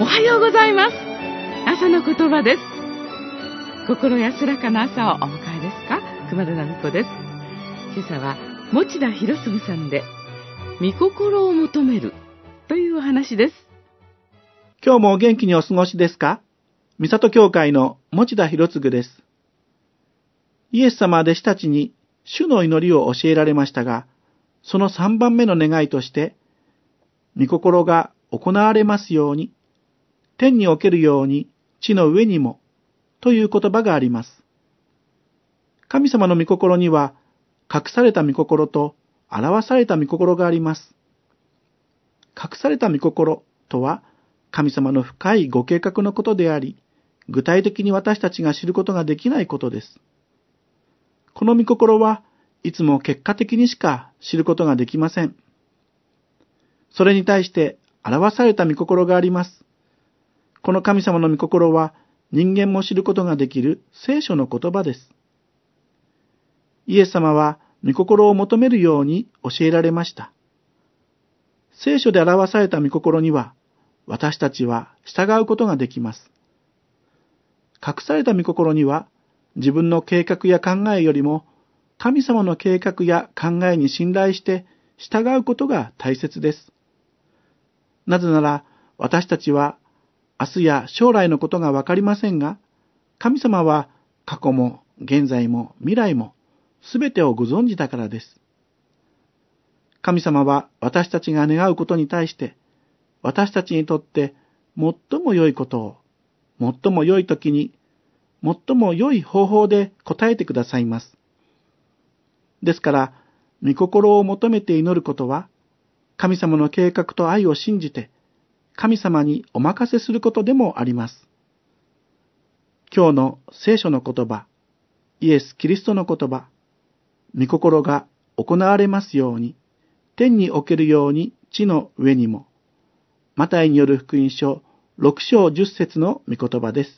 はようございます。朝の言葉です。心安らかな朝をお迎えですか？熊田奈美子です。今朝は持田博次さんで御心を求めるというお話です。 今日もお元気にお過ごしですか？三郷教会の持田博次です。イエス様は弟子たちに主の祈りを教えられましたが、その3番目の願いとして、御心が行われますように、天におけるように地の上にも、という言葉があります。神様の御心には、隠された御心と表された御心があります。隠された御心とは、神様の深いご計画のことであり、具体的に私たちが知ることができないことです。この御心はいつも結果的にしか知ることができません。それに対して表された御心があります。この神様の御心は人間も知ることができる聖書の言葉です。イエス様は御心を求めるように教えられました。聖書で表された御心には私たちは従うことができます。隠された御心には自分の計画や考えよりも神様の計画や考えに信頼して従うことが大切です。なぜなら私たちは明日や将来のことがわかりませんが、神様は過去も現在も未来もすべてをご存知だからです。神様は私たちが願うことに対して私たちにとって最も良いことを最も良い時に最も良い方法で答えてくださいます。ですから、御心を求めて祈ることは、神様の計画と愛を信じて、神様にお任せすることでもあります。今日の聖書の言葉、イエス・キリストの言葉、御心が行われますように、天におけるように地の上にも、マタイによる福音書6章10節の御言葉です。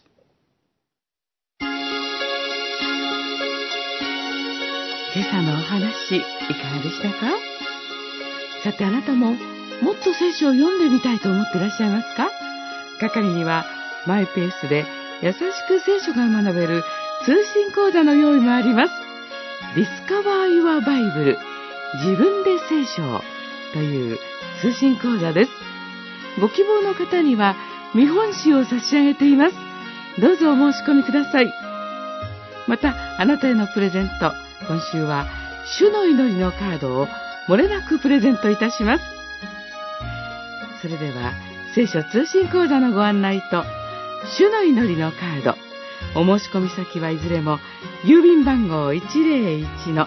今朝のお話、いかがでしたか？さてあなたももっと聖書を読んでみたいと思っていらっしゃいますか？係にはマイペースで優しく聖書が学べる通信講座の用意もあります。Discover Your Bible 自分で聖書をという通信講座です。ご希望の方には見本紙を差し上げています。どうぞお申し込みください。またあなたへのプレゼント、今週は主の祈りのカードを漏れなくプレゼントいたします。それでは聖書通信講座のご案内と主の祈りのカード、お申し込み先はいずれも郵便番号 101-8691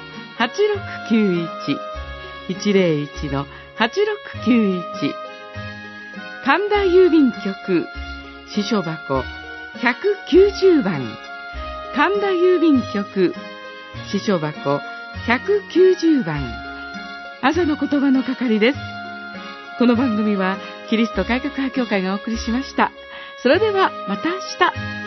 101-8691 神田郵便局支所箱190番、神田郵便局支所箱190番、朝の言葉の係です。この番組はキリスト改革派協会がお送りしました。それではまた明日。